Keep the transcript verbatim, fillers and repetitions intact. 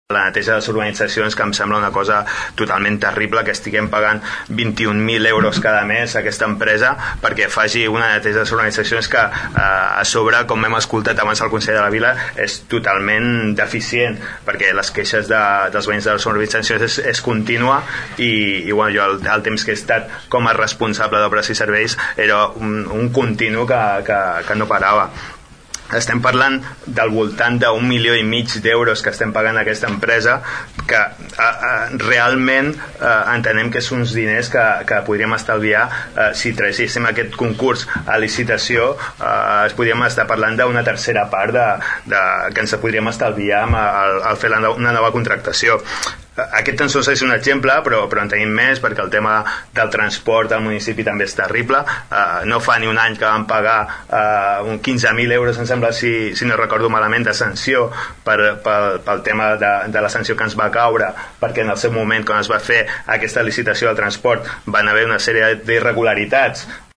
La neteja de les urbanitzacions, que em sembla una cosa totalment terrible, que estiguem pagant vint-i-un mil euros cada mes a aquesta empresa perquè faci una neteja de les urbanitzacions que eh, a sobre, com hem escoltat abans al Consell de la Vila, és totalment deficient, perquè les queixes de, dels veïns de les urbanitzacions és, és contínua i, i bueno, jo el, el temps que he estat com a responsable d'obres i serveis era un, un continu que, que, que no parava. Estem parlant del voltant d'un milió i mig d'euros que estem pagant a aquesta empresa, que eh, eh, realment eh, entenem que són uns diners que, que podríem estalviar eh, si traguéssim aquest concurs a licitació. Eh, es podríem estar parlant d'una tercera part de, de, que ens podríem estalviar al, al fer la, una nova contractació. Aquest tan sols és un exemple, però, però en tenim més, perquè el tema del transport al municipi també és terrible. Uh, no fa ni un any que vam pagar uh, un quinze mil euros, em sembla, si, si no recordo malament, de sanció per, pel, pel tema de, de la sanció que ens va caure, perquè en el seu moment, quan es va fer aquesta licitació del transport, van haver una sèrie d'irregularitats